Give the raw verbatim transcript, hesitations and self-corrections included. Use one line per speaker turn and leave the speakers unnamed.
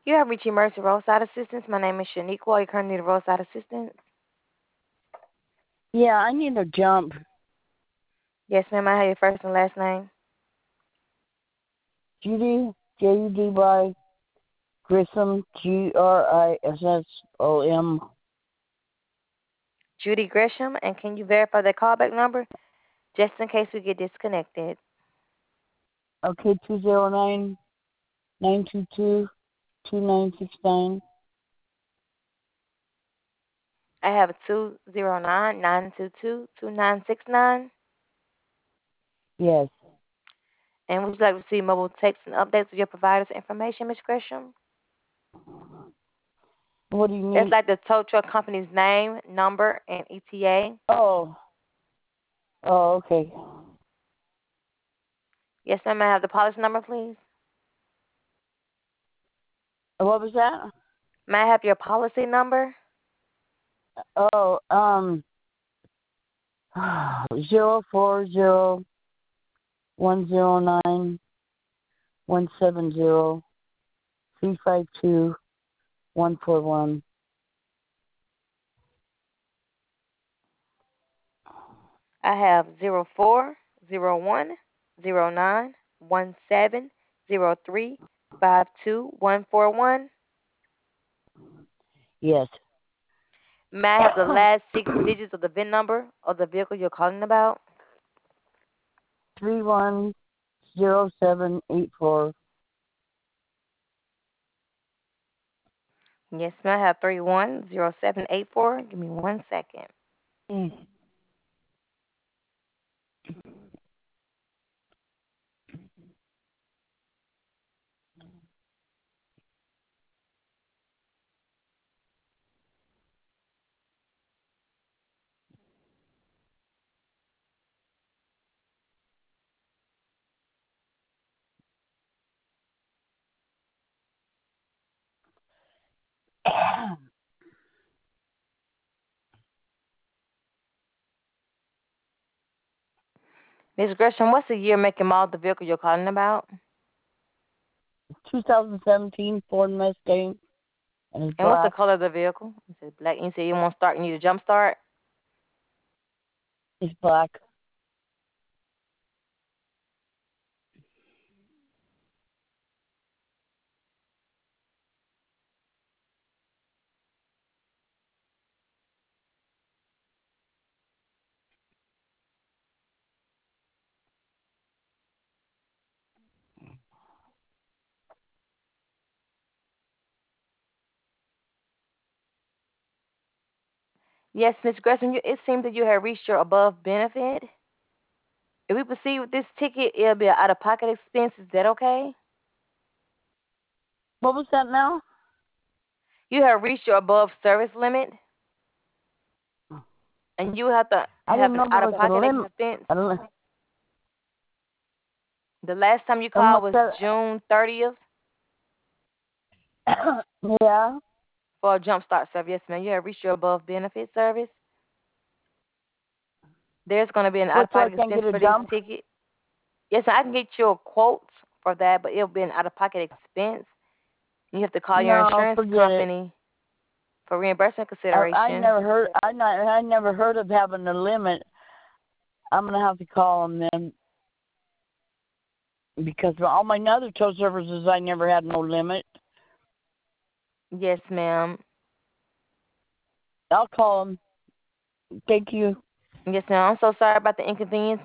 You have reached Emergency Roadside Assistance. My name is Shaniqua. Are you currently need roadside assistance?
Yeah, I need a jump.
Yes, ma'am. I have your first and last name.
Judy, J U D Y, Grissom, G R I S S O M.
Judy Gresham. And can you verify that callback number just in case we get disconnected?
Okay, two zero nine nine two two two nine six nine.
I have two zero nine nine two two two nine six nine.
Yes.
And would you like to receive mobile text and updates of your provider's information, Miz Gresham?
What do you
That's
need?
like the tow truck company's name, number, and E T A.
Oh. Oh, okay.
Yes, ma'am. May I have the policy number, please?
What was that?
May I have your policy number?
Oh, um, zero four zero one zero nine one seven zero three five two one four one.
I have zero four zero one zero nine one seven zero three five two one four one.
Yes.
May I have the last six digits of the V I N number of the vehicle you're calling about?
Three one zero seven eight four.
Yes, ma'am. I have three one zero seven eight four. Give me one second.
Mm.
Miss Gresham, what's the year, make, and model of the vehicle you're calling about?
twenty seventeen Ford Mustang, and it's
And what's the
black.
color of the vehicle? You said black. You said you want to start. You need a jump start.
It's black.
Yes, Miss Gresham. You, it seems that you have reached your above benefit. If we proceed with this ticket, it'll be an out-of-pocket expense. Is that okay?
What was that now?
You have reached your above service limit, and you have to
I
have
didn't
an
know there was a
out-of-pocket
limit.
expense.
A li-
The last time you
and
called
what's
was
that?
June thirtieth
Yeah.
for a jump start service. Yes, ma'am. You have reached your above benefit service. There's going to be an
What, so I
out-of-pocket
can't
expense
get a
for this
jump?
ticket. Yes, I can get you a quote for that, but it'll be an out-of-pocket expense. You have to call your
No,
insurance
forget it.
company for reimbursement
I, I
consideration.
never heard. I not. I never heard of having a limit. I'm gonna have to call them then because for all my other tow services, I never had no limit.
Yes, ma'am.
I'll call them. Thank you.
Yes, ma'am. I'm so sorry about the inconvenience.